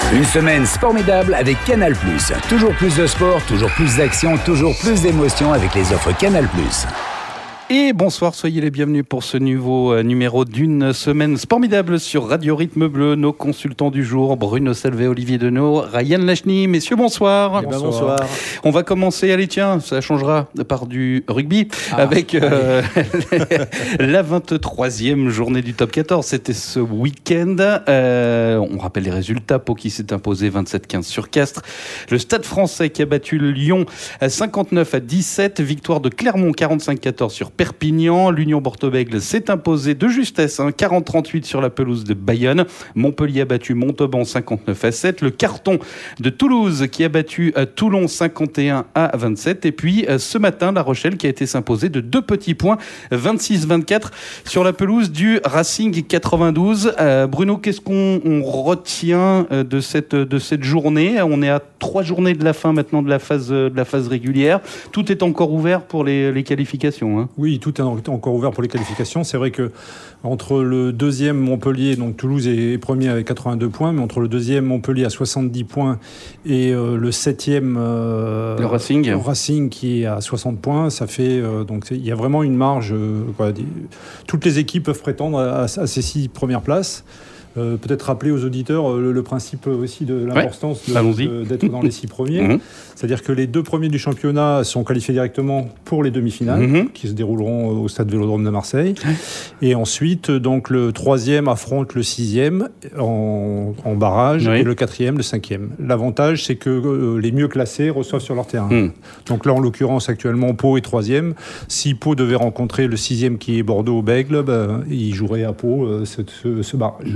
Une semaine formidable avec Canal+. Toujours plus de sport, toujours plus d'action, toujours plus d'émotions avec les offres Canal+. Et bonsoir, soyez les bienvenus pour ce nouveau numéro d'une semaine formidable sur Radio Rythme Bleu. Nos consultants du jour, Bruno Salvé, Olivier Deneau, Ryan Lachny. Messieurs, bonsoir. Bonsoir. On va commencer, allez tiens, ça changera par du rugby avec la 23e journée du top 14. C'était ce week-end. On rappelle les résultats. Pau qui s'est imposé 27-15 sur Castres. Le Stade Français qui a battu Lyon à 59-17. Victoire de Clermont 45-14 sur Perpignan. L'Union Bordeaux-Bègles s'est imposée de justesse, 40-38 sur la pelouse de Bayonne. Montpellier a battu Montauban 59-7. Le Carton de Toulouse qui a battu Toulon 51-27. Et puis ce matin, La Rochelle qui a été s'imposer de 2 petits points, 26-24 sur la pelouse du Racing 92. Bruno, qu'est-ce qu'on retient de cette journée ? On est à 3 journées de la fin maintenant de la phase régulière. Tout est encore ouvert pour les qualifications. Oui, tout est encore ouvert pour les qualifications. C'est vrai que entre le deuxième Montpellier, donc Toulouse est premier avec 82 points, mais entre le deuxième Montpellier à 70 points et le septième le Racing qui est à 60 points, ça fait donc il y a vraiment une marge. Toutes les équipes peuvent prétendre à ces 6 premières places. Peut-être rappeler aux auditeurs le principe aussi de l'importance d'être dans les 6 premiers. C'est-à-dire que les 2 premiers du championnat sont qualifiés directement pour les demi-finales qui se dérouleront au stade Vélodrome de Marseille. Et ensuite, donc, le 3e affronte le 6e en barrage et le 4e, le 5e. L'avantage, c'est que les mieux classés reçoivent sur leur terrain. Donc là, en l'occurrence, actuellement, Pau est 3e. Si Pau devait rencontrer le 6e qui est Bordeaux-Bègles, il jouerait à Pau ce barrage.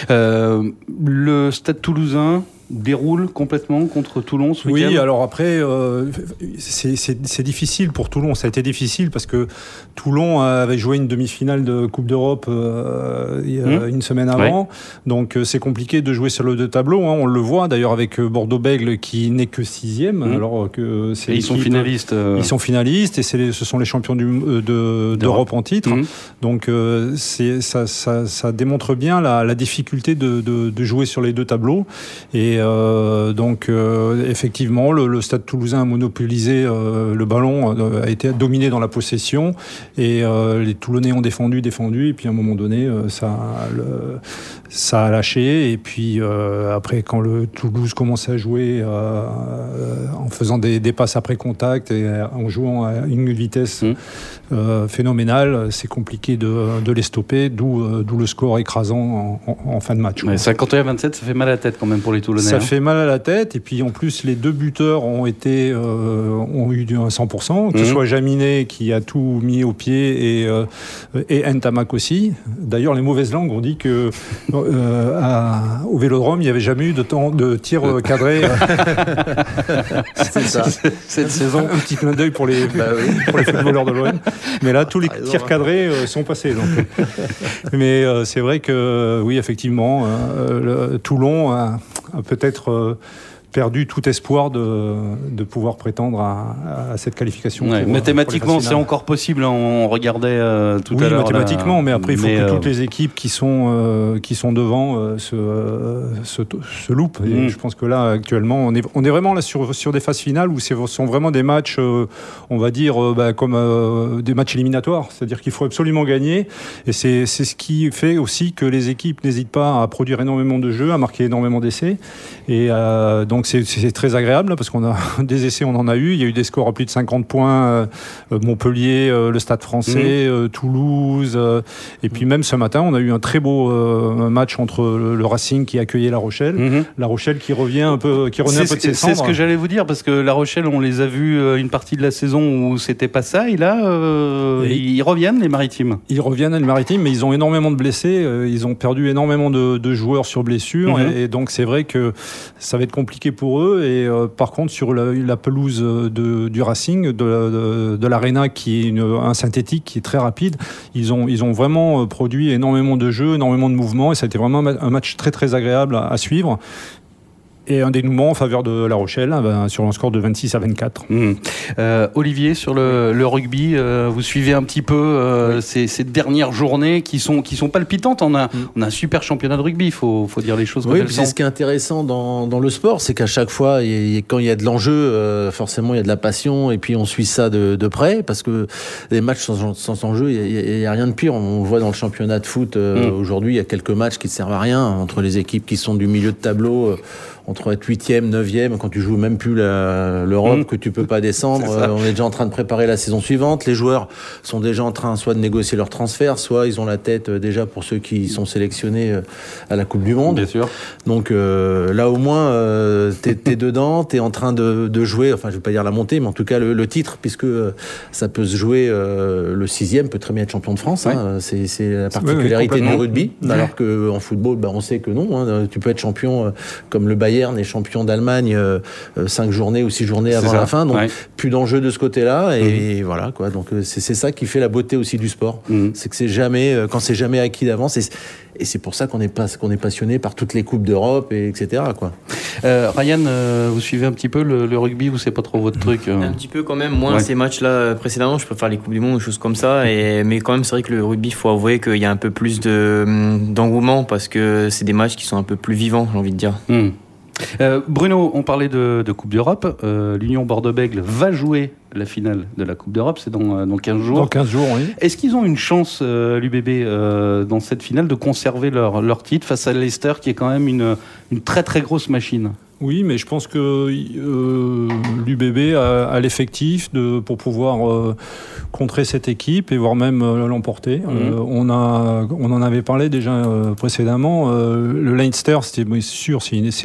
Le Stade Toulousain déroule complètement contre Toulon ce week-end. Oui, alors après, c'est difficile pour Toulon. Ça a été difficile parce que Toulon avait joué une demi-finale de Coupe d'Europe une semaine avant. Donc c'est compliqué de jouer sur le 2 tableaux. On le voit d'ailleurs avec Bordeaux-Bègles qui n'est que 6e. Alors que c'est ils sont finalistes. Ils sont finalistes et ce sont les champions d'Europe en titre. Donc ça démontre bien la difficulté de jouer sur les 2 tableaux. Et effectivement, le Stade Toulousain a monopolisé le ballon, a été dominé dans la possession, et les Toulonnais ont défendu, et puis à un moment donné, ça a lâché. Et puis après, quand le Toulouse commence à jouer en faisant des passes après contact et en jouant à une vitesse phénoménale, c'est compliqué de les stopper, d'où le score écrasant en fin de match. 51-27, ça fait mal à la tête quand même pour les Toulonnais. Ça fait mal à la tête, et puis en plus les 2 buteurs ont eu du 100%, que ce soit Jaminet qui a tout mis au pied et Ntamak aussi. D'ailleurs, les mauvaises langues ont dit que au Vélodrome il n'y avait jamais eu de tir cadré c'est ça. Cette saison. Un petit clin d'œil pour les footballeurs de l'OM, mais là tous les tirs cadrés sont passés. Mais c'est vrai que oui, effectivement, Toulon a peut-être perdu tout espoir de pouvoir prétendre à cette qualification. Mathématiquement, c'est encore possible. On regardait tout à l'heure. Oui, mathématiquement, mais après, il faut que toutes les équipes qui sont devant se loupent. Et je pense que là, actuellement, on est vraiment là sur des phases finales où ce sont vraiment des matchs, on va dire, comme des matchs éliminatoires. C'est-à-dire qu'il faut absolument gagner. Et c'est ce qui fait aussi que les équipes n'hésitent pas à produire énormément de jeux, à marquer énormément d'essais. Et donc, c'est très agréable parce qu'on a des essais, on en a eu. Il y a eu des scores à plus de 50 points. Montpellier, le Stade Français, Toulouse. Et puis même ce matin, on a eu un très beau match entre le Racing qui accueillait La Rochelle. La Rochelle qui revenait un peu de ses cendres. C'est ce que j'allais vous dire, parce que La Rochelle, on les a vus une partie de la saison où c'était pas ça. Et là, ils reviennent, les Maritimes. Ils reviennent, les Maritimes, mais ils ont énormément de blessés. Ils ont perdu énormément de joueurs sur blessure. Et donc c'est vrai que ça va être compliqué pour eux. Et par contre, sur la pelouse du Racing, de l'Arena, qui est un synthétique qui est très rapide, ils ont vraiment produit énormément de jeux, énormément de mouvements, et ça a été vraiment un match très très agréable à suivre. Et un dénouement en faveur de La Rochelle, sur un score de 26-24. Olivier, sur le rugby, vous suivez un petit peu ces dernières journées qui sont palpitantes. On a un super championnat de rugby, il faut dire les choses comme elles sont. C'est ce qui est intéressant dans le sport, c'est qu'à chaque fois, quand il y a de l'enjeu, forcément il y a de la passion, et puis on suit ça de près, parce que les matchs sans enjeu, il n'y a rien de pire. On voit dans le championnat de foot aujourd'hui, il y a quelques matchs qui ne servent à rien entre les équipes qui sont du milieu de tableau, entre être 8e, 9e, quand tu joues même plus l'Europe, que tu peux pas descendre. On est déjà en train de préparer la saison suivante. Les joueurs sont déjà en train soit de négocier leur transfert, soit ils ont la tête déjà pour ceux qui sont sélectionnés à la Coupe du Monde. Bien sûr. Donc là au moins, t'es dedans, t'es en train de jouer, enfin je vais pas dire la montée, mais en tout cas le titre, puisque ça peut se jouer, le 6e peut très bien être champion de France. C'est la particularité du rugby. Alors qu'en football, on sait que non. Tu peux être champion comme le Bayern est champion d'Allemagne 5 journées ou 6 journées avant la fin, donc plus d'enjeu de ce côté-là, et voilà quoi. Donc c'est ça qui fait la beauté aussi du sport, c'est que c'est jamais, quand c'est jamais acquis d'avance, et c'est pour ça qu'on est passionné par toutes les coupes d'Europe, etc. quoi. Ryan, vous suivez un petit peu le rugby, ou c'est pas trop votre truc Un petit peu quand même, moins ces matchs-là précédemment, je préfère les coupes du monde, des choses comme ça, mais quand même c'est vrai que le rugby, il faut avouer qu'il y a un peu plus d'engouement, parce que c'est des matchs qui sont un peu plus vivants, j'ai envie de dire. Bruno, on parlait de Coupe d'Europe. L'Union Bordeaux-Bègles va jouer la finale de la Coupe d'Europe, c'est dans 15 jours. Dans 15 jours, oui. Est-ce qu'ils ont une chance, l'UBB, dans cette finale, de conserver leur titre face à Leicester, qui est quand même une très très grosse machine? Oui, mais je pense que l'UBB a l'effectif pour pouvoir contrer cette équipe et voire même l'emporter. On en avait parlé déjà précédemment. Le Leinster, c'était sûr,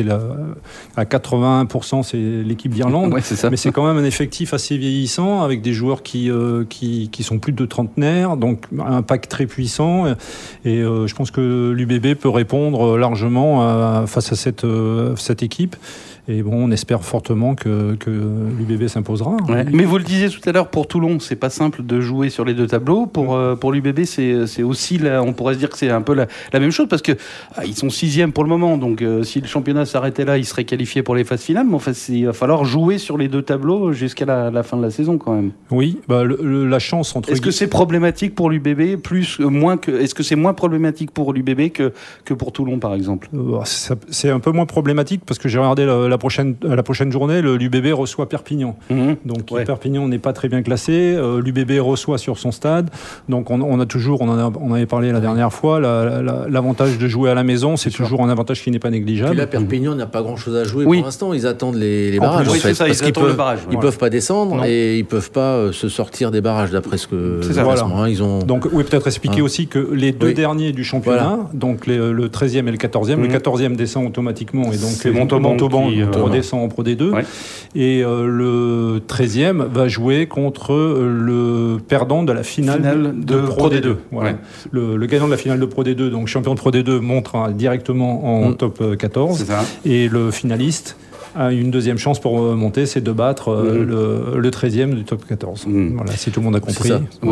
à 81%, c'est l'équipe d'Irlande. Mais c'est quand même un effectif assez vieillissant, avec des joueurs qui sont plus de trentenaires, donc un pack très puissant. Et je pense que l'UBB peut répondre largement face à cette équipe. Et bon, on espère fortement que l'UBB s'imposera. Mais vous le disiez tout à l'heure, pour Toulon, c'est pas simple de jouer sur les deux tableaux. Pour l'UBB, c'est aussi, on pourrait se dire que c'est un peu la même chose, parce que ils sont 6e pour le moment. Donc si le championnat s'arrêtait là, ils seraient qualifiés pour les phases finales. Mais enfin, il va falloir jouer sur les deux tableaux jusqu'à la fin de la saison quand même. Oui, la chance entre. Est-ce que c'est problématique pour l'UBB est-ce que c'est moins problématique pour l'UBB que pour Toulon, par exemple? C'est un peu moins problématique, parce que j'ai regardé la prochaine journée, l'UBB reçoit Perpignan. Donc Perpignan n'est pas très bien classé. L'UBB reçoit sur son stade. Donc on avait parlé la dernière fois, l'avantage de jouer à la maison, c'est toujours un avantage qui n'est pas négligeable. Et là, Perpignan n'a pas grand-chose à jouer pour l'instant. Ils attendent les barrages. Oui, c'est ça, ils attendent le barrage. Ils peuvent pas descendre et ils peuvent pas se sortir des barrages, d'après ce que ils ont. Donc oui, peut-être expliquer aussi que les deux derniers du championnat, donc le 13e et le 14e, le 14e descend automatiquement, et donc c'est Montauban redescend en Pro D2. Et le 13e va jouer contre le perdant de la finale de Pro D2. Voilà. Le gagnant de la finale de Pro D2, donc champion de Pro D2, montera directement en top 14. Et le finaliste a une deuxième chance pour monter, c'est de battre le 13e du top 14. Voilà, si tout le monde a compris.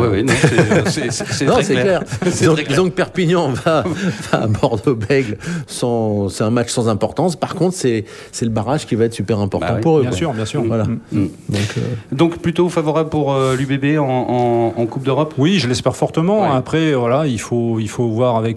C'est clair. Disons que Perpignan va à Bordeaux-Bègles, c'est un match sans importance. Par contre, c'est le barrage qui va être super important pour eux. Bien sûr. Voilà. Donc plutôt favorable pour l'UBB en Coupe d'Europe? Oui, je l'espère fortement. Après, voilà, il faut voir avec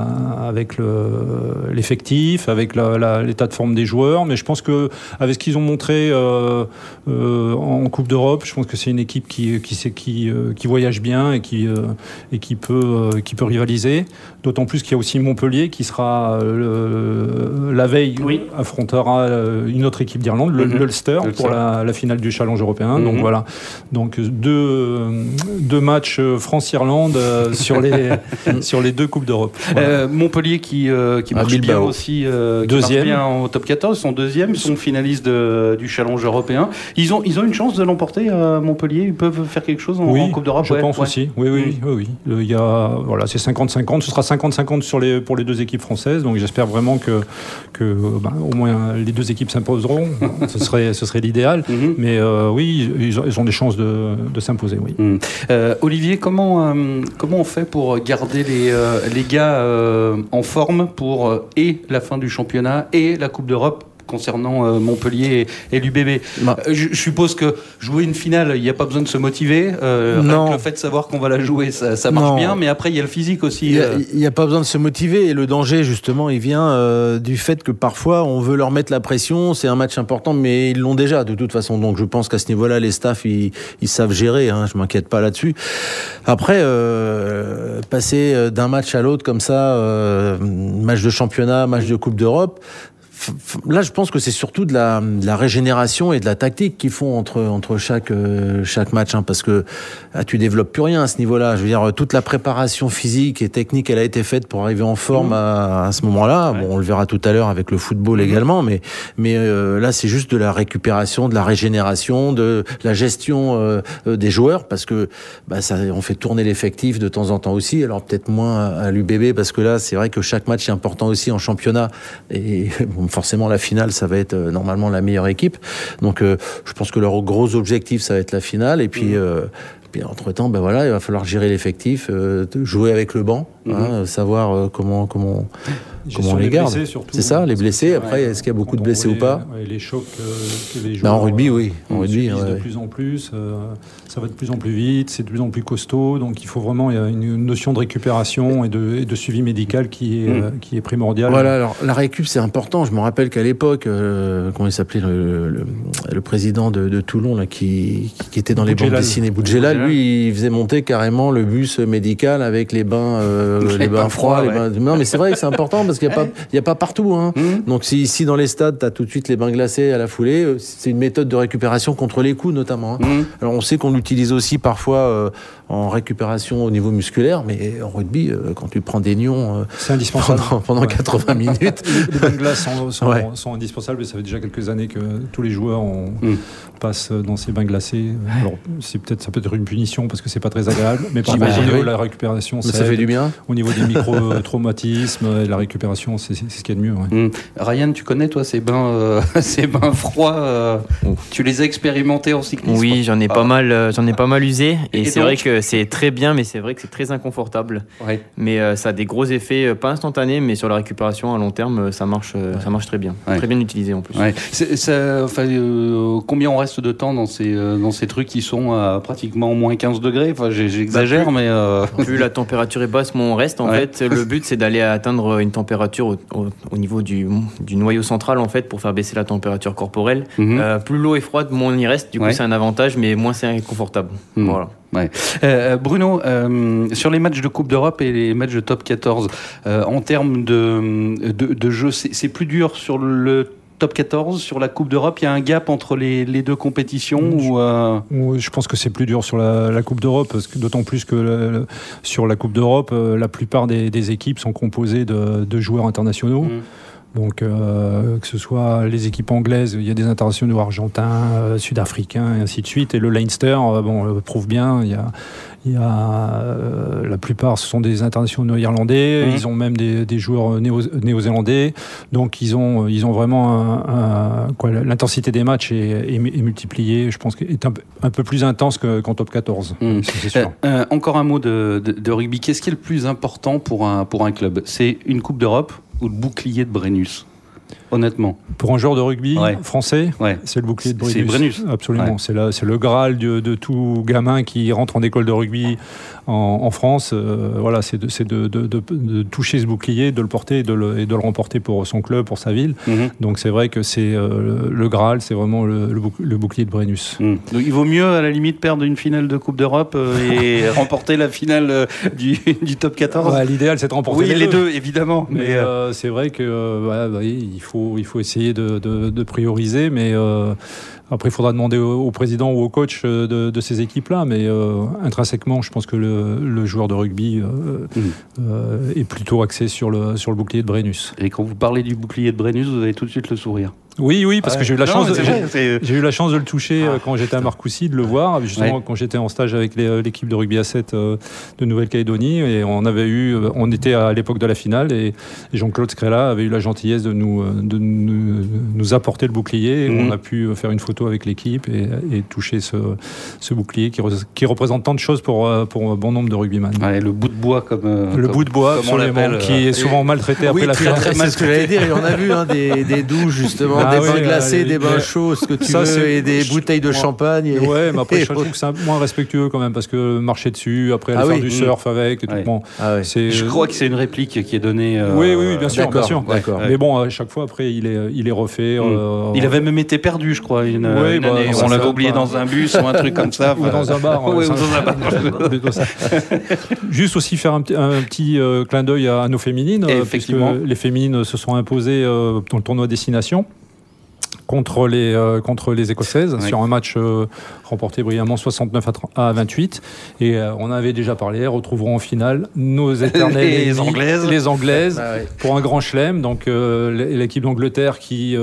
l'effectif, avec l'état de forme des joueurs. Mais je pense que avec ce qu'ils ont montré en Coupe d'Europe, je pense que c'est une équipe qui voyage bien et qui peut rivaliser. D'autant plus qu'il y a aussi Montpellier qui sera la veille affrontera une autre équipe d'Irlande, l'Ulster, pour la finale du Challenge européen. Donc voilà. Donc deux matchs France-Irlande sur les deux Coupes d'Europe. Voilà. Montpellier qui marche bien aussi, deuxième, bien au top 14, ils sont deuxième, ils sont finalistes du Challenge européen. Ils ont une chance de l'emporter, Montpellier. Ils peuvent faire quelque chose en Coupe d'Europe. Je pense aussi. Oui. Il y a c'est 50-50. Ce sera 50-50 pour les deux équipes françaises. Donc j'espère vraiment que au moins les deux équipes s'imposeront. ce serait l'idéal. Mais oui, ils ont des chances de s'imposer. Oui. Olivier, comment on fait pour garder les gars en forme pour et la fin du championnat et la Coupe d'Europe concernant Montpellier et l'UBB. Je suppose que jouer une finale, il n'y a pas besoin de se motiver. Non. Le fait de savoir qu'on va la jouer, ça marche bien, mais après il y a le physique aussi. Il n'y a pas besoin de se motiver, et le danger justement il vient du fait que parfois on veut leur mettre la pression. C'est un match important, mais ils l'ont déjà de toute façon, donc je pense qu'à ce niveau-là les staffs ils savent gérer, hein, je m'inquiète pas là-dessus. Après passer d'un match à l'autre comme ça, match de championnat, match de Coupe d'Europe, là, je pense que c'est surtout de la régénération et de la tactique qu'ils font entre chaque match, hein, parce que tu développes plus rien à ce niveau-là. Je veux dire, toute la préparation physique et technique, elle a été faite pour arriver en forme à ce moment-là. Ouais. Bon, on le verra tout à l'heure avec le football également, mais là, c'est juste de la récupération, de la régénération, de la gestion des joueurs, parce que on fait tourner l'effectif de temps en temps aussi. Alors peut-être moins à l'UBB, parce que là, c'est vrai que chaque match est important aussi en championnat, et forcément la finale ça va être normalement la meilleure équipe, donc je pense que leur gros objectif ça va être la finale, et puis entre temps il va falloir gérer l'effectif, jouer avec le banc, savoir comment on les garde, c'est ça, les blessés. Après, est-ce qu'il y a beaucoup de blessés ou pas? Les chocs que les joueurs en rugby, en rugby, de plus en plus, ça va de plus en plus vite, c'est de plus en plus costaud, donc il faut vraiment, il y a une notion de récupération et de suivi médical qui est primordial. Voilà, alors la récup c'est important. Je me rappelle qu'à l'époque, comment il s'appelait le président de Toulon là, qui était dans les bandes dessinées, Boudjela, lui il faisait monter carrément le bus médical avec les bains froids. Non, mais c'est vrai que c'est important, parce qu'il n'y a pas partout, hein. Donc si ici dans les stades tu as tout de suite les bains glacés à la foulée, c'est une méthode de récupération contre les coups notamment, hein. Alors on sait qu'on l'utilise aussi parfois en récupération au niveau musculaire, mais en rugby, quand tu prends des nions c'est indispensable pendant 80 minutes. Les bains de glace sont indispensables, et ça fait déjà quelques années que tous les joueurs passent dans ces bains glacés. Alors ça peut être une punition parce que c'est pas très agréable, mais par contre au niveau de la récupération, ça fait du bien. Au niveau des micro-traumatismes, la récupération, c'est ce qu'il y a de mieux. Ouais. Ryan, tu connais toi ces bains froids, tu les as expérimentés en cyclisme? Oui, j'en ai pas mal usé, et c'est vrai que c'est très bien, mais c'est vrai que c'est très inconfortable. Ouais. Mais ça a des gros effets, pas instantanés, mais sur la récupération à long terme, ça marche très bien. Ouais. Très bien utilisé en plus. Ouais. Combien on reste de temps dans ces trucs qui sont à pratiquement moins 15 degrés? Enfin, j'exagère, mais... Plus la température est basse, moins on reste. En fait, le but, c'est d'aller atteindre une température au niveau du noyau central, en fait, pour faire baisser la température corporelle. Plus l'eau est froide, moins on y reste. Du coup, c'est un avantage, mais moins c'est inconfortable. Voilà. Ouais. Bruno, sur les matchs de Coupe d'Europe et les matchs de Top 14, en termes de jeu, c'est plus dur sur le Top 14, sur la Coupe d'Europe? Il y a un gap entre les deux compétitions Je pense que c'est plus dur sur la Coupe d'Europe, parce que d'autant plus que sur la Coupe d'Europe, la plupart des équipes sont composées de joueurs internationaux. Donc, que ce soit les équipes anglaises, il y a des internationaux argentins, sud-africains, et ainsi de suite. Et le Leinster, prouve bien. Il y a la plupart, ce sont des internationaux irlandais. Ils ont même des joueurs néo-zélandais. Donc, ils ont vraiment l'intensité des matchs est multipliée. Je pense qu'elle est un peu plus intense qu'en Top 14. C'est sûr. Encore un mot de rugby. Qu'est-ce qui est le plus important pour un club? C'est une Coupe d'Europe ou le bouclier de Brennus? Honnêtement. Pour un joueur de rugby français, c'est le bouclier de Brennus. C'est Brennus. Absolument. Ouais. C'est le Graal de tout gamin qui rentre en école de rugby en France. C'est de toucher ce bouclier, de le porter et de le remporter pour son club, pour sa ville. Donc c'est vrai que c'est le Graal, c'est vraiment le bouclier de Brennus. Donc il vaut mieux à la limite perdre une finale de Coupe d'Europe et remporter la finale du Top 14. L'idéal c'est de remporter les deux évidemment. Mais c'est vrai que il faut essayer de prioriser, mais après il faudra demander au président ou au coach de ces équipes-là, mais intrinsèquement je pense que le joueur de rugby est plutôt axé sur le bouclier de Brennus. Et quand vous parlez du bouclier de Brennus, vous avez tout de suite le sourire. Oui, parce que j'ai eu la chance de le toucher quand j'étais à Marcoussis, de le voir, justement quand j'étais en stage avec l'équipe de rugby à 7 de Nouvelle-Calédonie, et on était à l'époque de la finale, et Jean-Claude Scrella avait eu la gentillesse de nous apporter le bouclier, et on a pu faire une photo avec l'équipe et toucher ce bouclier qui représente tant de choses pour un bon nombre de rugbyman. Le bout de bois bout de bois, absolument, qui est souvent maltraité après la finale. C'est ce que j'allais dire, et on a vu des douches justement des bains glacés, des bains chauds, ce que tu veux, et des bouteilles de champagne. Ouais, mais après, je trouve que c'est moins respectueux quand même, parce que marcher dessus, après aller faire du surf avec, et tout. Bon, je crois que c'est une réplique qui est donnée. Oui, bien sûr. D'accord. Mais bon, à chaque fois, après, il est refait. Il avait même été perdu, je crois, une année. On l'avait oublié dans un bus ou un truc comme ça. Ou dans un bar. Oui, dans un bar. Juste aussi faire un petit clin d'œil à nos féminines, puisque les féminines se sont imposées dans le tournoi Destination contre les Écossaises sur un match remporté brillamment 69 à 28. Et on avait déjà parlé, retrouveront en finale nos éternelles les Anglaises pour un grand chelem. Donc l'équipe d'Angleterre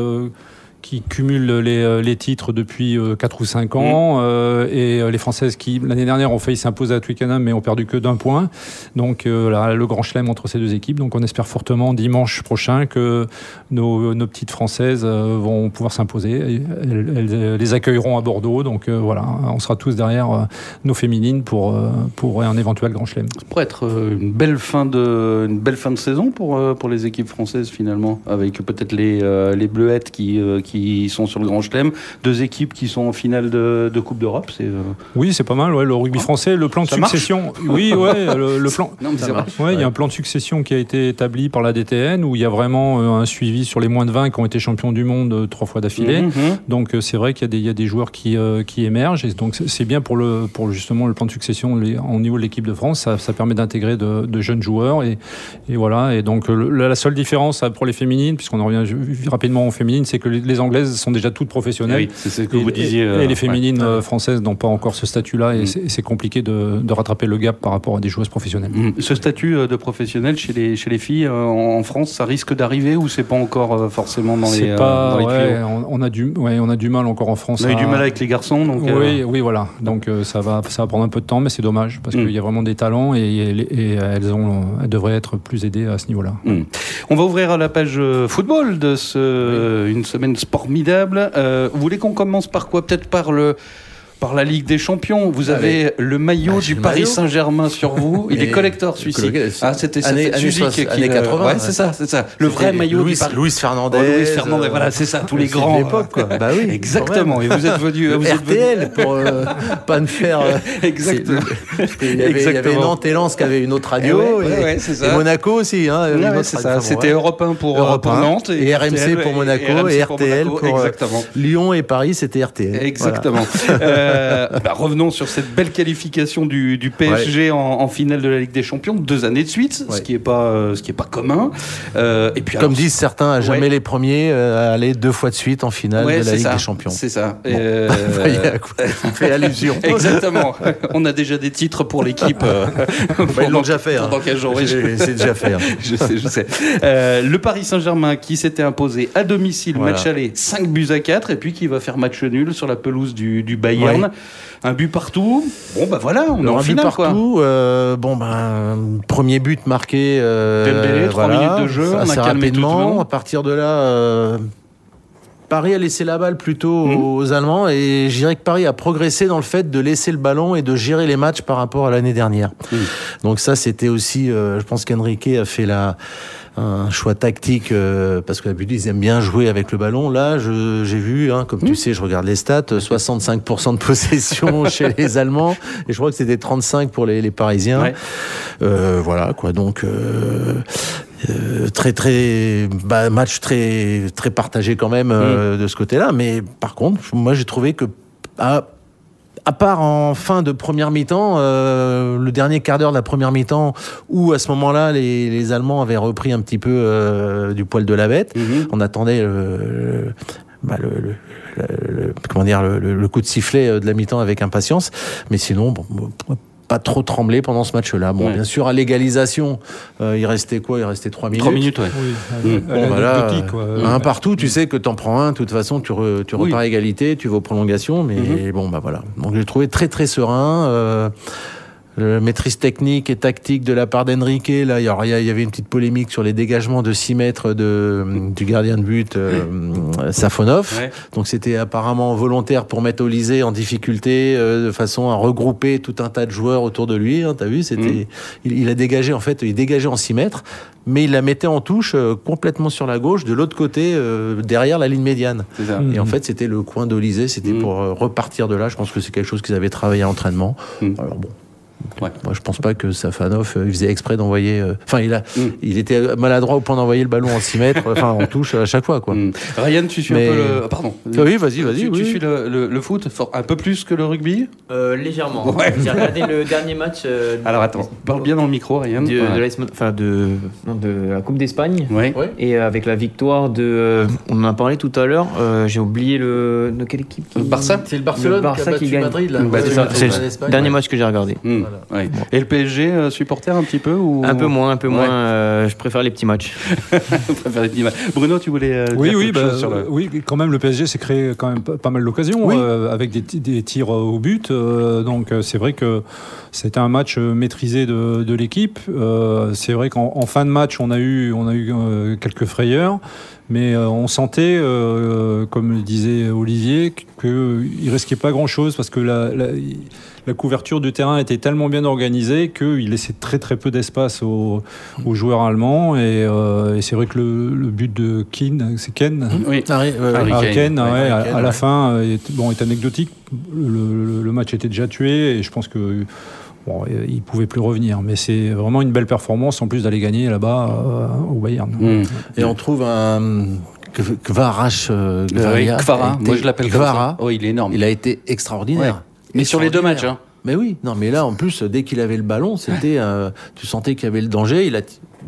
qui cumule les titres depuis 4 ou 5 ans, et les Françaises qui, l'année dernière, ont failli s'imposer à Twickenham, mais ont perdu que d'1 point. Donc, le grand chelem entre ces deux équipes. Donc, on espère fortement dimanche prochain que nos petites Françaises vont pouvoir s'imposer. Elles les accueilleront à Bordeaux. Donc, voilà, on sera tous derrière nos féminines pour un éventuel grand chelem. Ça pourrait être une belle fin de saison pour les équipes françaises, finalement, avec peut-être les Bleuettes qui sont sur le Grand Chelem, 2 équipes qui sont en finale de Coupe d'Europe. Oui, c'est pas mal. Le rugby français, le plan de succession. Oui, le plan. Non, mais ça marche. Il y a un plan de succession qui a été établi par la DTN où il y a vraiment un suivi sur les moins de 20 qui ont été champions du monde 3 fois d'affilée. Donc c'est vrai qu'il y a des joueurs qui émergent, et donc c'est bien pour justement le plan de succession au niveau de l'équipe de France. Ça permet d'intégrer de jeunes joueurs, et voilà. Et donc la seule différence pour les féminines, puisqu'on en revient rapidement aux féminines, c'est que les Anglaises sont déjà toutes professionnelles. Oui, c'est ce que vous disiez. Et les féminines françaises n'ont pas encore ce statut-là, et c'est compliqué de rattraper le gap par rapport à des joueuses professionnelles. Ce statut de professionnel chez les filles en France, ça risque d'arriver, ou c'est pas encore forcément dans les tuyaux? On a du mal encore en France. On a eu du mal avec les garçons, donc. Oui, voilà. Donc ça va prendre un peu de temps, mais c'est dommage parce qu'il y a vraiment des talents, et elles devraient être plus aidées à ce niveau-là. On va ouvrir la page football de une semaine formidable. Vous voulez qu'on commence par quoi? Peut-être par la Ligue des Champions. Vous avez le maillot du Paris Saint-Germain sur vous. Il est collector, celui-ci. C'était Suzy années 80. Ouais, c'est ça. Le vrai maillot du Paris. Luis Fernandez. Voilà, c'est ça. Tous les grands. De l'époque, quoi. Bah oui. Exactement. Et vous êtes venu. RTL pour pas me faire. Exactement. Il y avait Nantes et Lens qui avaient une autre radio. C'est ça. Et Monaco aussi. C'est ça. C'était Europe 1 pour Nantes. Et RMC pour Monaco. Et RTL pour Lyon et Paris, c'était RTL. Exactement. Revenons sur cette belle qualification du PSG en finale de la Ligue des Champions 2 années de suite, ce qui est pas commun. Et puis, comme disent certains, à jamais les premiers à aller 2 fois de suite en finale de la Ligue des Champions. C'est ça. Fait allusion. Exactement. On a déjà des titres pour l'équipe. Ils l'ont déjà fait. Pendant 15 jours. C'est déjà fait. Je sais. Le Paris Saint-Germain qui s'était imposé à domicile, match aller 5-4, et puis qui va faire match nul sur la pelouse du Bayern. Un but partout. Bon, voilà, on est en finale. Un but partout. Premier but marqué. Dembélé, 3 minutes de jeu. On a calmé tout le monde. À partir de là, Paris a laissé la balle plutôt aux Allemands, et je dirais que Paris a progressé dans le fait de laisser le ballon et de gérer les matchs par rapport à l'année dernière. Donc ça, c'était aussi, je pense qu'Enrique a fait un choix tactique, parce que d'habitude ils aiment bien jouer avec le ballon. Là, j'ai vu, comme tu sais, je regarde les stats, 65% de possession chez les Allemands, et je crois que c'était 35% pour les Parisiens. Voilà quoi. Donc match très partagé quand même de ce côté-là. Mais par contre, moi j'ai trouvé que à part en fin de première mi-temps, le dernier quart d'heure de la première mi-temps, où à ce moment-là les Allemands avaient repris un petit peu du poil de la bête. On attendait le coup de sifflet de la mi-temps avec impatience, mais sinon pas trop tremblé pendant ce match-là. Bon, bien sûr, à l'égalisation, il restait 3 minutes. 3 minutes, un partout, tu sais que t'en prends un, de toute façon, tu repars à égalité, tu vas aux prolongations, mais voilà. Donc, j'ai trouvé très, très serein. La maîtrise technique et tactique de la part d'Enrique. Là, il y avait une petite polémique sur les dégagements de 6 mètres du gardien de but, Safonov. Ouais. Donc, c'était apparemment volontaire pour mettre Olysée en difficulté, de façon à regrouper tout un tas de joueurs autour de lui. Hein, t'as vu, il a dégagé, en fait, il dégageait en 6 mètres, mais il la mettait en touche complètement sur la gauche, de l'autre côté, derrière la ligne médiane. C'est ça. Et en fait, c'était le coin d'Olysée, c'était pour repartir de là. Je pense que c'est quelque chose qu'ils avaient travaillé à l'entraînement. Alors bon. Ouais. Moi, je pense pas que Safonov il faisait exprès d'envoyer. Il était maladroit au point d'envoyer le ballon en 6 mètres, en touche à chaque fois, quoi. Ryan, tu suis un peu le. Pardon. Oui, vas-y. Tu suis le foot un peu plus que le rugby ? Légèrement. Ouais. J'ai regardé le dernier match. Alors attends, parle bien dans le micro, Ryan. De la Coupe d'Espagne. Ouais. Et avec la victoire de. On en a parlé tout à l'heure. J'ai oublié de quelle équipe Le Barça. C'est le Barcelone qui a battu Madrid. C'est le dernier match que j'ai regardé. Voilà. Ouais. Bon. Et le PSG supporter un petit peu ou... Un peu moins. Je préfère les petits matchs. Bruno, tu voulais oui, quand même le PSG s'est créé quand même pas mal d'occasions avec des tirs au but. Donc c'est vrai que c'était un match maîtrisé de l'équipe. C'est vrai qu'en fin de match on a eu quelques frayeurs. Mais on sentait, comme le disait Olivier, qu'il ne risquait pas grand-chose parce que la couverture du terrain était tellement bien organisée qu'il laissait très très peu d'espace aux joueurs allemands. Et c'est vrai que le but de Ken, Harry Kane, à la fin, est anecdotique. Le match était déjà tué et je pense que... Bon, il ne pouvait plus revenir, mais c'est vraiment une belle performance en plus d'aller gagner là-bas au Bayern. Et on trouve un Kvara, moi je l'appelle Kvara. Oh, il est énorme. Il a été extraordinaire. Ouais. Mais sur les deux matchs. Hein. Mais oui, non, mais là en plus, dès qu'il avait le ballon, c'était, tu sentais qu'il y avait le danger. Il a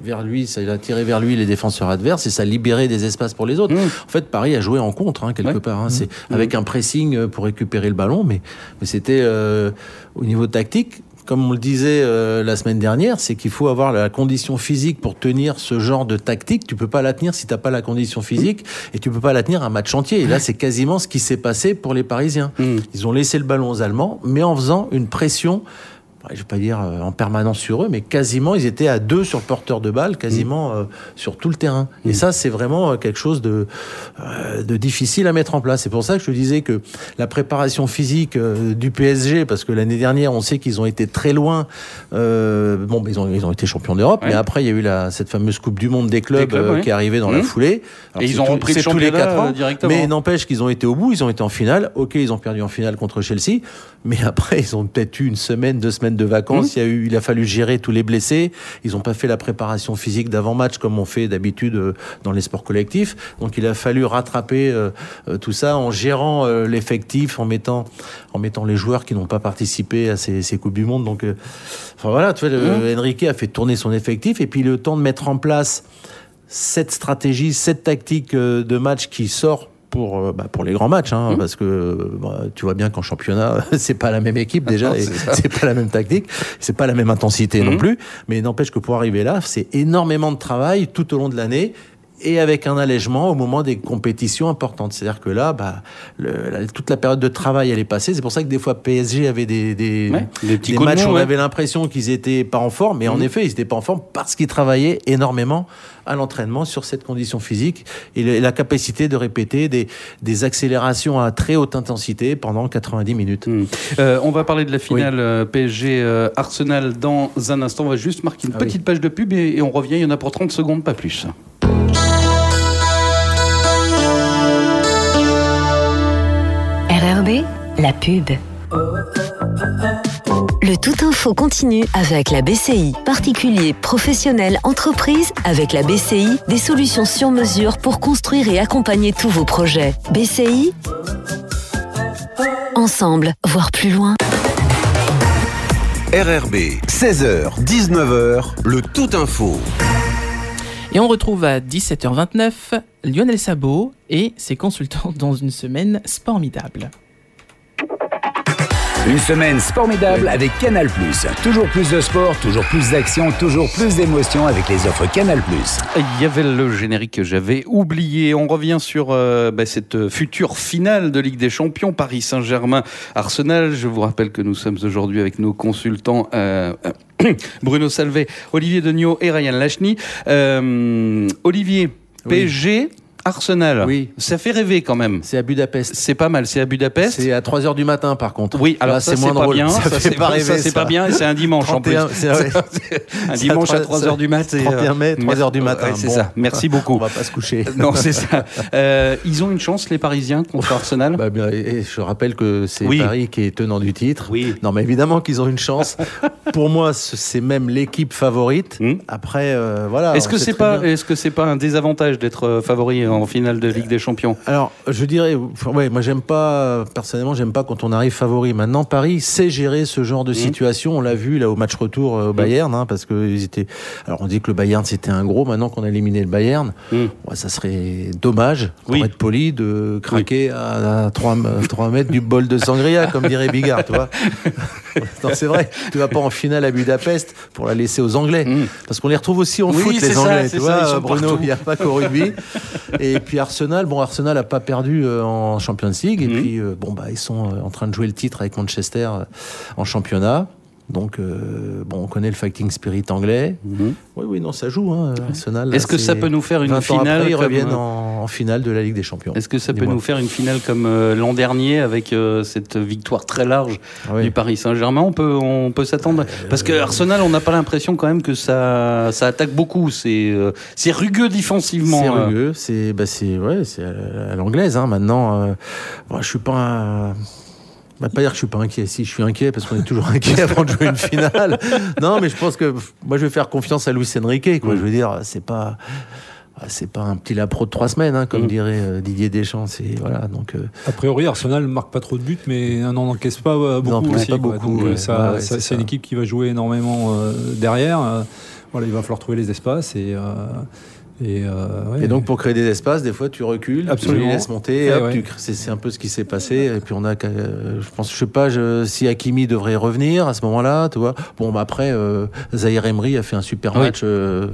tiré vers lui les défenseurs adverses et ça libérait des espaces pour les autres. En fait, Paris a joué en contre quelque part. C'est avec un pressing pour récupérer le ballon, mais c'était au niveau tactique. Comme on le disait la semaine dernière, c'est qu'il faut avoir la condition physique pour tenir ce genre de tactique. Tu peux pas la tenir si t'as pas la condition physique et tu peux pas la tenir un match entier. Et là, c'est quasiment ce qui s'est passé pour les Parisiens. Ils ont laissé le ballon aux Allemands, mais en faisant une pression, je vais pas dire en permanence sur eux, mais quasiment, ils étaient à 2 sur le porteur de balle, quasiment sur tout le terrain. Et ça, c'est vraiment quelque chose de difficile à mettre en place. C'est pour ça que je te disais que la préparation physique du PSG, parce que l'année dernière, on sait qu'ils ont été très loin. Ils ont été champions d'Europe, mais après, il y a eu cette fameuse Coupe du Monde des clubs qui est arrivée dans la foulée. Alors, et ils ont repris le championnat tous les 4 ans, directement. Mais n'empêche qu'ils ont été au bout, ils ont été en finale. Ok, ils ont perdu en finale contre Chelsea, mais après, ils ont peut-être eu 2 semaines de vacances. Il a fallu gérer tous les blessés. Ils n'ont pas fait la préparation physique d'avant-match comme on fait d'habitude dans les sports collectifs. Donc il a fallu rattraper tout ça en gérant l'effectif, en mettant les joueurs qui n'ont pas participé à ces Coupes du Monde. Donc voilà, tu vois, Enrique a fait tourner son effectif et puis le temps de mettre en place cette stratégie, cette tactique de match qui sort pour les grands matchs, parce que tu vois bien qu'en championnat, c'est pas la même équipe déjà, et c'est pas la même tactique, c'est pas la même intensité non plus, mais n'empêche que pour arriver là, c'est énormément de travail tout au long de l'année, et avec un allègement au moment des compétitions importantes. C'est-à-dire que là, toute la période de travail, elle est passée. C'est pour ça que des fois, PSG avait des matchs où on avait l'impression qu'ils étaient pas en forme, mais en effet, ils étaient pas en forme parce qu'ils travaillaient énormément à l'entraînement sur cette condition physique et la capacité de répéter des accélérations à très haute intensité pendant 90 minutes. On va parler de la finale PSG Arsenal dans un instant. On va juste marquer une petite page de pub et on revient. Il y en a pour 30 secondes, pas plus. RRB, la pub. Le Tout Info continue avec la BCI. Particuliers, professionnels, entreprises, avec la BCI, des solutions sur mesure pour construire et accompagner tous vos projets. BCI, ensemble, voir plus loin. RRB, 16h, 19h, le Tout Info. Et on retrouve à 17h29 Lionel Sabot et ses consultants dans une semaine formidable. Une semaine formidable avec Canal+. Toujours plus de sport, toujours plus d'action, toujours plus d'émotions avec les offres Canal+. Il y avait le générique que j'avais oublié. On revient sur cette future finale de Ligue des Champions, Paris Saint-Germain-Arsenal. Je vous rappelle que nous sommes aujourd'hui avec nos consultants Bruno Salvet, Olivier Degnaud et Ryan Lachny. Olivier, PSG... Arsenal, oui. Ça fait rêver quand même. C'est à Budapest. C'est pas mal, c'est à Budapest. C'est à 3h du matin par contre. Oui, alors là, ça c'est moins pas drôle. bien. Ça fait pas rêver. Ça c'est pas bien et c'est un dimanche 31, en plus. C'est vrai. Un dimanche à 3h du mat. 31 mai, 3h du matin. Ouais, c'est ça, merci beaucoup. On va pas se coucher. Non, c'est ça. Ils ont une chance les Parisiens contre Arsenal. Bien, et je rappelle que c'est Paris qui est tenant du titre. Oui. Non mais évidemment qu'ils ont une chance. Pour moi, c'est même l'équipe favorite. Après, voilà. Est-ce que c'est pas un désavantage d'être favori en finale de Ligue des Champions? Alors, je dirais, moi personnellement, j'aime pas quand on arrive favori. Maintenant, Paris sait gérer ce genre de situation. On l'a vu là au match retour au Bayern, parce que ils étaient. Alors, on dit que le Bayern c'était un gros. Maintenant qu'on a éliminé le Bayern, ça serait dommage, pour être poli, de craquer à 3 mètres du bol de sangria, comme dirait Bigard, tu vois. Non, c'est vrai. Tu vas pas en finale à Budapest pour la laisser aux Anglais, parce qu'on les retrouve aussi en foot, les Anglais. Tu vois, Bruno, il n'y a pas qu'au rugby. Et puis Arsenal n'a pas perdu en Champions League. Et puis, ils sont en train de jouer le titre avec Manchester en championnat. Donc, on connaît le fighting spirit anglais. Oui, non, ça joue, Arsenal. Est-ce que ça peut nous faire une finale après, ils reviennent en finale de la Ligue des Champions. Est-ce que ça peut nous faire une finale comme l'an dernier avec cette victoire très large du Paris Saint-Germain? On peut s'attendre. Parce que Arsenal, on n'a pas l'impression quand même que ça attaque beaucoup. C'est rugueux défensivement. C'est rugueux. C'est à l'anglaise. Maintenant, je suis pas pas dire que je suis pas inquiet. Si, je suis inquiet parce qu'on est toujours inquiet avant de jouer une finale. Non, mais je pense que moi, je vais faire confiance à Luis Enrique. Je veux dire, c'est pas un petit lapro de 3 semaines, comme dirait Didier Deschamps. Donc. A priori, Arsenal ne marque pas trop de buts, mais n'en encaisse pas beaucoup aussi. Pas beaucoup. Donc, c'est une équipe qui va jouer énormément derrière. Il va falloir trouver les espaces et donc pour créer des espaces, des fois tu recules, absolument, tu les laisses monter, c'est un peu ce qui s'est passé. Et puis je sais pas si Hakimi devrait revenir à ce moment-là, tu vois. Après Zahir Emery a fait un super match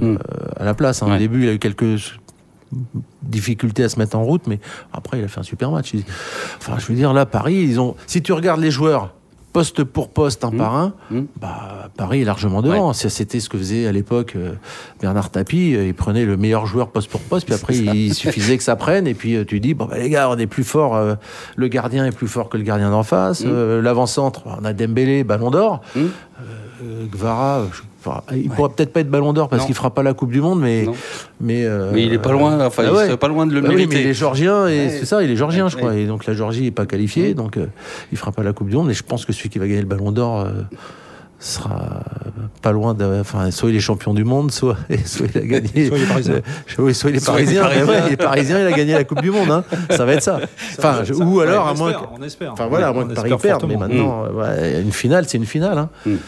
à la place. Au début, il a eu quelques difficultés à se mettre en route, mais après il a fait un super match. Je veux dire, là Paris, si tu regardes les joueurs poste pour poste, un par un, Paris est largement devant. C'était ce que faisait à l'époque Bernard Tapie. Il prenait le meilleur joueur poste pour poste, puis après il suffisait que ça prenne, et puis tu dis, les gars, on est plus fort, le gardien est plus fort que le gardien d'en face, l'avant-centre, on a Dembélé, Ballon d'Or, Gvara... il pourra peut-être pas être Ballon d'Or parce qu'il fera pas la Coupe du Monde, mais il est pas loin. Il serait pas loin de le mériter. Oui, mais il est géorgien c'est ça, il est géorgien, je crois. Et donc la Géorgie est pas qualifiée, donc il fera pas la Coupe du Monde. Et je pense que celui qui va gagner le Ballon d'Or sera pas loin soit il est champion du monde, soit il a gagné. Soit il est parisien. Soit il est parisien. Il est parisien, il a gagné la Coupe du Monde. Ça va être ça. Ou alors à moins. On espère. À moins que Paris perde. Mais maintenant, une finale, c'est une finale.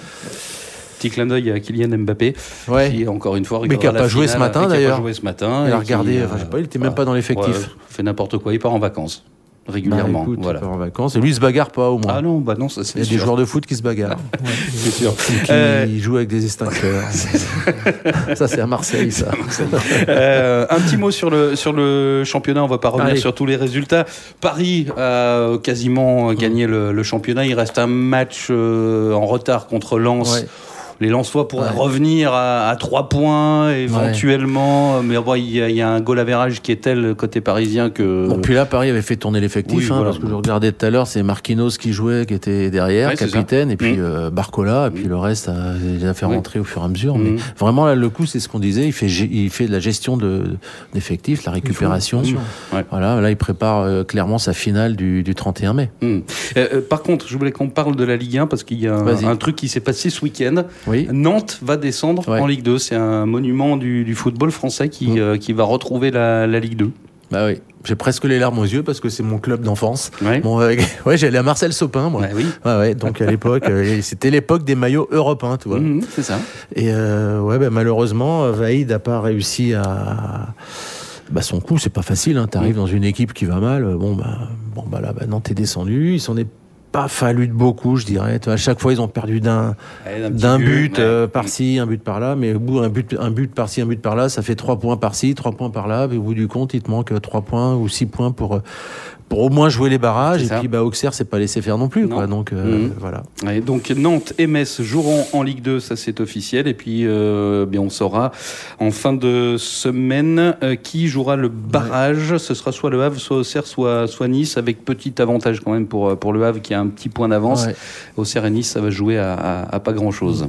Petit clin d'œil à Kylian Mbappé, qui encore une fois mais qui n'a pas joué ce matin d'ailleurs. Il a regardé, il n'était même pas dans l'effectif. Fait n'importe quoi, il part en vacances régulièrement. Il part en vacances et lui il se bagarre pas au moins. Ah non, ça c'est sûr. Il y a des joueurs de foot qui se bagarrent. C'est sûr. Qui jouent avec des extincteurs. Ça c'est à Marseille, ça. Un petit mot sur le championnat. On va pas revenir sur tous les résultats. Paris a quasiment gagné le championnat. Il reste un match en retard contre Lens. Les Lensois pourraient revenir à 3 points éventuellement, mais il y a un goal average qui est tel côté parisien que... Puis là, Paris avait fait tourner l'effectif, parce que je regardais tout à l'heure, c'est Marquinhos qui jouait, qui était derrière, capitaine, et puis Barcola, et puis le reste, il les a fait rentrer au fur et à mesure. Mais vraiment, là, le coup, c'est ce qu'on disait, il fait de la gestion d'effectifs, la récupération. Là, il prépare clairement sa finale du 31 mai. Par contre, je voulais qu'on parle de la Ligue 1, parce qu'il y a un truc qui s'est passé ce week-end. Nantes va descendre en Ligue 2. C'est un monument du football français qui va retrouver la Ligue 2. J'ai presque les larmes aux yeux parce que c'est mon club d'enfance. J'allais à Marcel Sopin, moi. Donc à l'époque, c'était l'époque des maillots européens, tu vois. C'est ça. Et malheureusement, Vaïd n'a pas réussi à... son coup, c'est pas facile. T'arrives dans une équipe qui va mal. Nantes est descendu. Ils s'en est pas fallu de beaucoup, je dirais. À chaque fois, ils ont perdu d'un but par-ci, un but par-là, mais au bout un but par-ci, un but par-là, ça fait 3 points par-ci, 3 points par-là, et au bout du compte, il te manque 3 points ou 6 points pour au moins jouer les barrages. Et puis Auxerre s'est pas laissé faire non plus, quoi. Donc voilà. Et donc Nantes et Metz joueront en Ligue 2, ça c'est officiel. Et puis bien on saura en fin de semaine qui jouera le barrage. Ce sera soit le Havre, soit Auxerre, soit Nice, avec petit avantage quand même pour le Havre qui a un petit point d'avance. Auxerre et Nice, ça va jouer à pas grand-chose.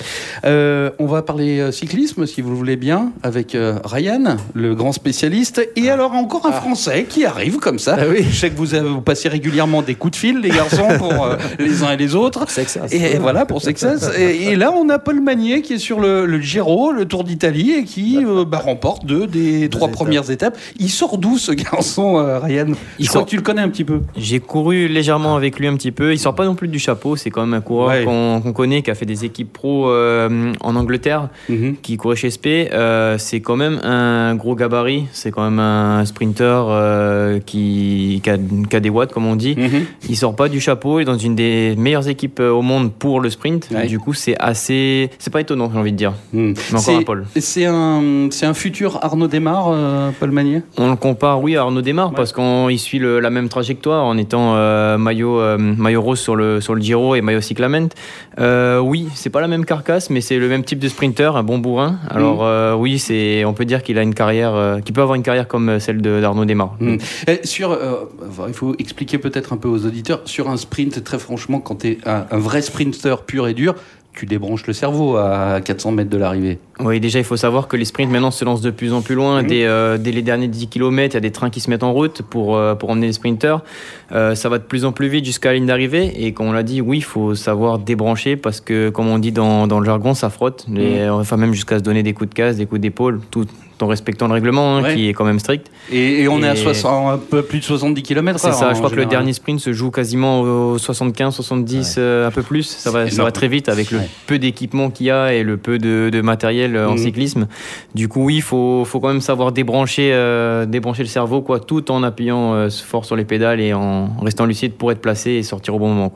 On va parler cyclisme, si vous le voulez bien, avec Ryan, le grand spécialiste. Et alors encore un Français qui arrive comme ça. Je sais que vous passez régulièrement des coups de fil, les garçons, pour les uns et les autres. Sexas. Et voilà, pour Sexas. Et là, on a Paul Magnier qui est sur le Giro, le Tour d'Italie, et qui remporte 2 des 3 premières étapes. Il sort d'où, ce garçon, Ryan? Je crois que tu le connais un petit peu. J'ai couru légèrement avec lui un petit peu. Il sort pas non plus du chapeau. C'est quand même un coureur qu'on connaît, qui a fait des équipes pro en Angleterre, qui courait chez SP. C'est quand même un gros gabarit. C'est quand même un sprinter qui a des watts, comme on dit. Il sort pas du chapeau. Il est dans une des meilleures équipes au monde pour le sprint. Du coup, c'est pas étonnant, j'ai envie de dire. Mais encore un Paul. C'est un futur Arnaud Démare, Paul Magnier? On le compare, à Arnaud Démare, parce qu'il suit la même trajectoire en étant maillot rose sur le Giro et maillot cyclament. C'est pas la même carcasse, mais c'est le même type de sprinter, un bon bourrin. Alors on peut dire qu'il a une carrière, qu'il peut avoir une carrière comme celle d'Arnaud Démare. Il faut expliquer peut-être un peu aux auditeurs, sur un sprint, très franchement, quand tu es un vrai sprinter pur et dur, tu débranches le cerveau à 400 mètres de l'arrivée. Oui, déjà, il faut savoir que les sprints maintenant se lancent de plus en plus loin. Dès les derniers 10 km, il y a des trains qui se mettent en route pour emmener les sprinters. Ça va de plus en plus vite jusqu'à la ligne d'arrivée. Et comme on l'a dit, il faut savoir débrancher parce que, comme on dit dans le jargon, ça frotte. Même jusqu'à se donner des coups de casse, des coups d'épaule, tout en respectant le règlement qui est quand même strict. Et on est à un peu plus de 70 km. C'est ça, je crois que le dernier sprint se joue quasiment aux 75, 70, un peu plus. Ça va très vite avec le peu d'équipement qu'il y a et le peu de matériel en cyclisme. Du coup, il faut quand même savoir débrancher le cerveau, tout en appuyant fort sur les pédales et en restant lucide pour être placé et sortir au bon moment.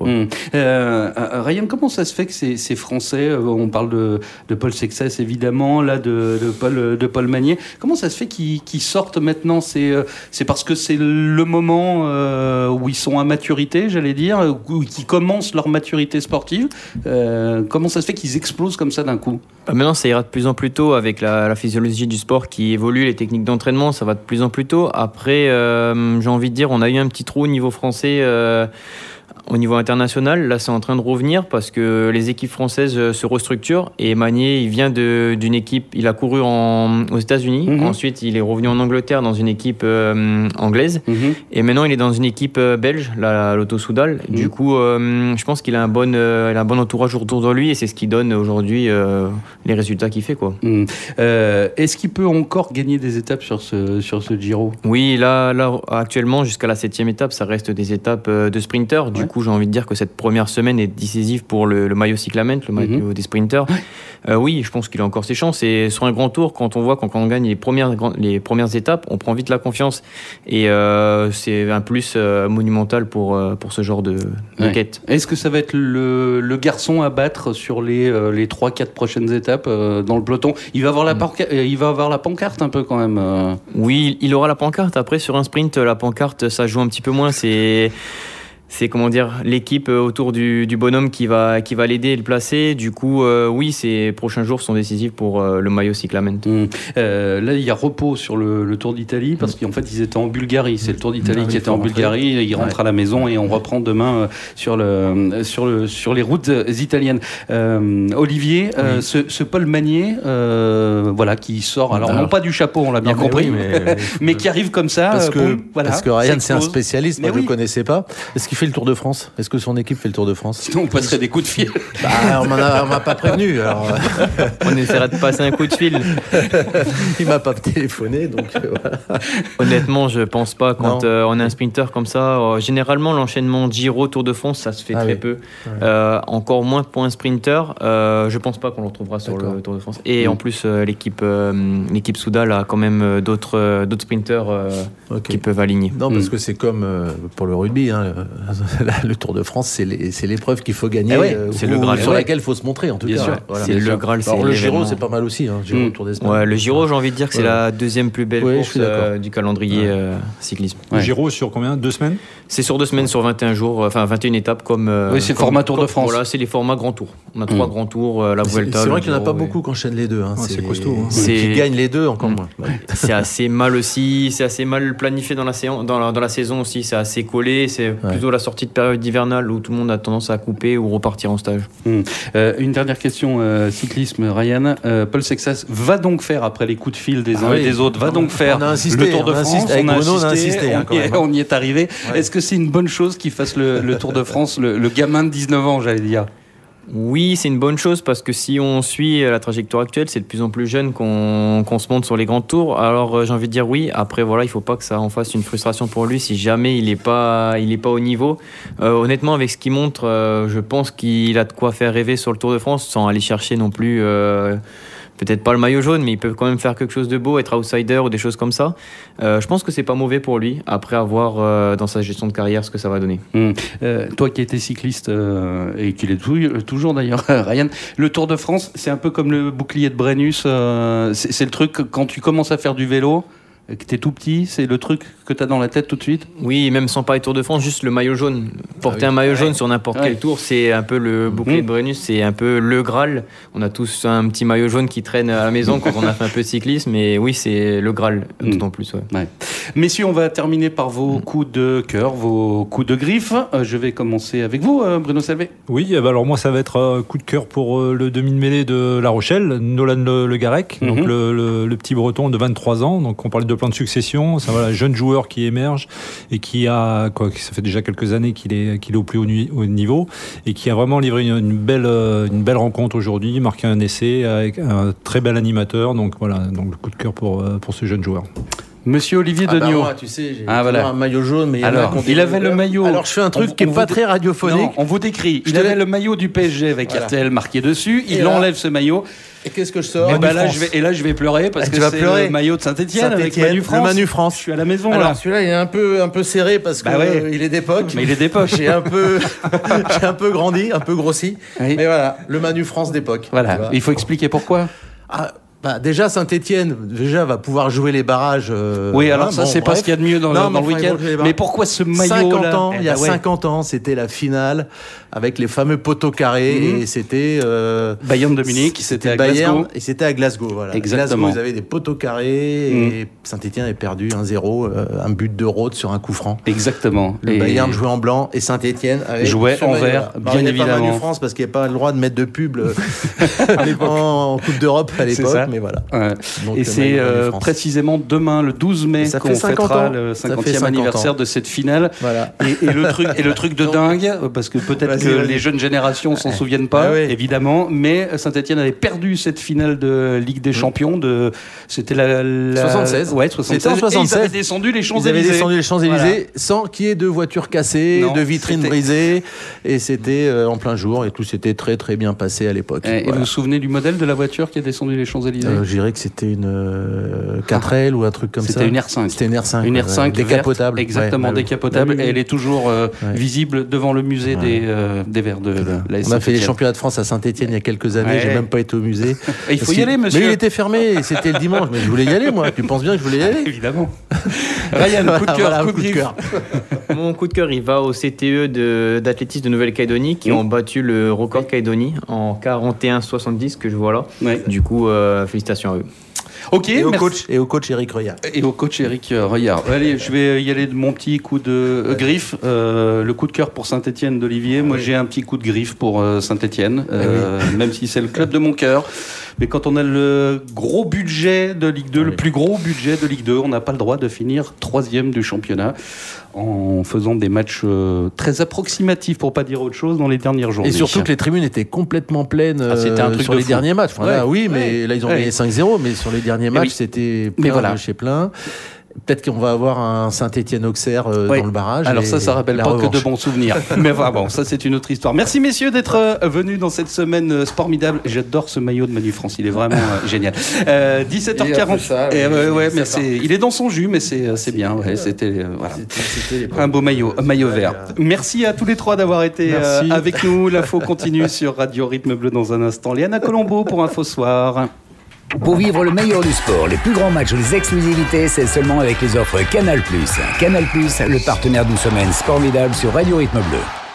Ryan, comment ça se fait que ces Français, on parle de Paul Sexas évidemment, là de Paul Magnier, comment ça se fait qu'ils sortent maintenant? C'est parce que c'est le moment où ils sont à maturité, j'allais dire, où ils commencent leur maturité sportive. Comment ça se fait qu'ils explosent comme ça d'un coup? Maintenant, ça ira de plus en plus tôt avec la physiologie du sport qui évolue, les techniques d'entraînement, ça va de plus en plus tôt. Après, j'ai envie de dire, on a eu un petit trou au niveau français. Au niveau international, là c'est en train de revenir parce que les équipes françaises se restructurent et Magnier il vient d'une équipe, il a couru aux États-Unis, ensuite il est revenu en Angleterre dans une équipe anglaise et maintenant il est dans une équipe belge, l'Auto Soudal. Du coup, je pense qu'il a un bon entourage autour de lui et c'est ce qui donne aujourd'hui les résultats qu'il fait. Est-ce qu'il peut encore gagner des étapes sur ce Giro? Oui, là actuellement jusqu'à la 7e étape, ça reste des étapes de sprinter. Du coup, j'ai envie de dire que cette première semaine est décisive pour le maillot cyclamène, le maillot des sprinters. Je pense qu'il a encore ses chances. Et sur un grand tour, quand on gagne les premières étapes, on prend vite la confiance. Et c'est un plus monumental pour ce genre de quête. Est-ce que ça va être le garçon à battre sur les 3-4 prochaines étapes dans le peloton? Il va avoir la pancarte un peu quand même. Oui, il aura la pancarte. Après, sur un sprint, la pancarte, ça joue un petit peu moins. C'est l'équipe autour du bonhomme qui va l'aider et le placer. Du coup, ces prochains jours sont décisifs pour le maillot cyclamène. Là, il y a repos sur le Tour d'Italie parce qu'en fait, ils étaient en Bulgarie. C'est le Tour d'Italie qui était en Bulgarie. Ils rentrent à la maison et on reprend demain sur les routes italiennes. Olivier, ce Paul Magnier, qui sort. Alors non pas du chapeau, on l'a bien compris, mais qui arrive comme ça. Parce que Ryan, c'est un spécialiste. Moi, je ne connaissais pas. Est-ce qu'il fait le Tour de France? Est-ce que son équipe fait le Tour de France? Sinon, on passerait des coups de fil. On m'a pas prévenu. Alors... on essaiera de passer un coup de fil. Il m'a pas téléphoné, donc voilà. Honnêtement, je pense pas. Quand on a un sprinter comme ça, généralement, l'enchaînement Giro, Tour de France, ça se fait très peu. Encore moins pour un sprinter. Je pense pas qu'on le retrouvera sur le Tour de France. Et en plus, l'équipe Soudal a quand même d'autres sprinters qui peuvent aligner. Non, parce que c'est comme pour le rugby. le Tour de France, c'est l'épreuve qu'il faut gagner, c'est le Graal sur laquelle il faut se montrer en tout cas. Sûr. Voilà. C'est le Graal. Alors, le Giro, c'est pas mal aussi. Giro, Tour d'Espagne. Ouais, le Giro, j'ai envie de dire que c'est la deuxième plus belle course du calendrier cyclisme. Le Giro sur combien? 2 semaines? C'est sur 2 semaines, sur 21 jours, enfin 21 étapes comme. Oui, c'est format Tour de France. Voilà, c'est les formats Grand Tour. On a 3 grands tours, la Vuelta. C'est vrai qu'il n'y en a pas beaucoup qui enchaînent les deux. C'est costaud. Qui gagnent les deux encore moins. C'est assez mal aussi, c'est assez mal planifié dans la saison aussi. C'est assez collé. C'est plutôt la sortie de période hivernale où tout le monde a tendance à couper ou repartir en stage. Une dernière question cyclisme, Ryan. Paul Sexas va donc faire, après les coups de fil des uns et des autres, va donc faire le Tour de France. Avec Bruno, on a insisté. On y est arrivé. Ouais. Est-ce que c'est une bonne chose qu'il fasse le Tour de France, le gamin de 19 ans, j'allais dire? Oui, c'est une bonne chose parce que si on suit la trajectoire actuelle, c'est de plus en plus jeune qu'on se monte sur les grands tours. Alors j'ai envie de dire oui. Après voilà, il faut pas que ça en fasse une frustration pour lui si jamais il est pas au niveau. Honnêtement, avec ce qu'il montre, je pense qu'il a de quoi faire rêver sur le Tour de France sans aller chercher non plus. Peut-être pas le maillot jaune, mais il peut quand même faire quelque chose de beau, être outsider ou des choses comme ça. Je pense que c'est pas mauvais pour lui, après avoir dans sa gestion de carrière ce que ça va donner. Toi qui étais cycliste et qui l'est toujours d'ailleurs, Ryan, le Tour de France, c'est un peu comme le bouclier de Brennus. C'est le truc, quand tu commences à faire du vélo, que t'es tout petit, c'est le truc que t'as dans la tête tout de suite? Oui, même sans parler Tour de France, juste le maillot jaune. Porter un maillot jaune sur n'importe quel tour, c'est un peu le bouclier de Brennus, c'est un peu le Graal. On a tous un petit maillot jaune qui traîne à la maison quand on a fait un peu de cyclisme, et oui, c'est le Graal, d'autant plus. Ouais. Messieurs, on va terminer par vos coups de cœur, vos coups de griffe. Je vais commencer avec vous, Bruno Salvé. Oui, alors moi, ça va être coup de cœur pour le demi-mêlée de La Rochelle, Nolan Le Garec, donc le petit breton de 23 ans. Donc on parle de plan de succession, c'est un jeune joueur qui émerge et qui a, ça fait déjà quelques années qu'il est au plus haut niveau et qui a vraiment livré une belle rencontre aujourd'hui, marqué un essai avec un très bel animateur. Donc voilà, donc le coup de cœur pour ce jeune joueur. Monsieur Olivier Degnaud. Moi, tu sais, j'ai un maillot jaune, mais il avait le maillot. Alors je fais un truc qui n'est pas très radiophonique. Non, on vous décrit. Il avait le maillot du PSG avec RTL marqué dessus. Il enlève ce maillot. Et qu'est-ce que je sors? Là, je vais pleurer parce que c'est le maillot de Saint-Étienne avec Manu France. Le Manu France. Je suis à la maison. Alors celui-là, il est un peu serré parce que il est d'époque. Mais il est d'époque. J'ai un peu grandi, un peu grossi. Oui. Mais voilà, le Manu France d'époque. Voilà. Il faut expliquer pourquoi. Déjà, Saint-Étienne va pouvoir jouer les barrages. Oui, alors c'est pas ce qu'il y a de mieux dans le week-end. Mais pourquoi ce maillot-là? Il y a 50 ans, c'était la finale avec les fameux poteaux carrés et c'était Bayern de Munich, c'était à Glasgow. Et c'était à Glasgow, voilà. Exactement. Glasgow, ils avaient des poteaux carrés et Saint-Étienne avait perdu 1-0, un but de Rhodes sur un coup franc. Exactement. Le Bayern jouait en blanc et Saint-Étienne jouait en vert, bien évidemment. Il n'y avait pas Manu France parce qu'il n'y avait pas le droit de mettre de pub en Coupe d'Europe à l'époque. Mais voilà. Donc, et c'est précisément demain, le 12 mai, qu'on fêtera le 50e anniversaire de cette finale. Voilà. Et le truc de dingue, parce que peut-être que les jeunes générations s'en souviennent pas, évidemment, mais Saint-Étienne avait perdu cette finale de Ligue des Champions. C'était la 76. Ouais, 76. C'était en 76. Ils avaient descendu les Champs-Élysées. Sans qu'il y ait de voitures cassées, de vitrines brisées. Et c'était en plein jour et tout s'était très très bien passé à l'époque. Et vous vous souvenez du modèle de la voiture qui a descendu les Champs-Élysées? Je dirais que c'était une 4L ou un truc comme ça. C'était une R5. C'était une R5. Une R5 décapotable. Exactement, décapotable. Et elle est toujours visible devant le musée des Verts de la SNCF. On a fait les championnats de France à Saint-Étienne il y a quelques années. J'ai même pas été au musée. Il faut y aller, monsieur. Mais il était fermé. C'était le dimanche. Mais je voulais y aller, moi. Tu penses bien que je voulais y aller? Évidemment. Ryan, coup de cœur. Mon coup de cœur, il va au CTE d'athlétisme de Nouvelle-Calédonie qui ont battu le record Calédonie en 41-70 que je vois là. Du coup, félicitations à eux. Ok, et au coach Eric Reuillard. Allez, je vais y aller de mon petit coup de griffe. Le coup de cœur pour Saint-Étienne d'Olivier. Moi, j'ai un petit coup de griffe pour Saint-Étienne, même si c'est le club de mon cœur. Mais quand on a le gros budget de Ligue 2, le plus gros budget de Ligue 2, on n'a pas le droit de finir 3e du championnat en faisant des matchs très approximatifs, pour pas dire autre chose, dans les dernières journées. Et surtout que les tribunes étaient complètement pleines c'était un truc sur les derniers matchs. Mais là, ils ont gagné 5-0, mais sur les derniers matchs, c'était plein de chez plein. Peut-être qu'on va avoir un Saint-Étienne-Auxerre dans le barrage. Alors ça rappelle pas que de bons souvenirs. Mais enfin bon, ça c'est une autre histoire. Merci messieurs d'être venus dans cette semaine formidable. J'adore ce maillot de Manu France, il est vraiment génial. 17h40. Il est dans son jus, mais c'est bien. Ouais, c'était un beau maillot vert. Merci à tous les trois d'avoir été avec nous. L'info continue sur Radio Rythme Bleu dans un instant. Léana Colombo pour Info Soir. Pour vivre le meilleur du sport, les plus grands matchs ou les exclusivités, c'est seulement avec les offres Canal+. Canal+, le partenaire d'une semaine formidable sur Radio Rythme Bleu.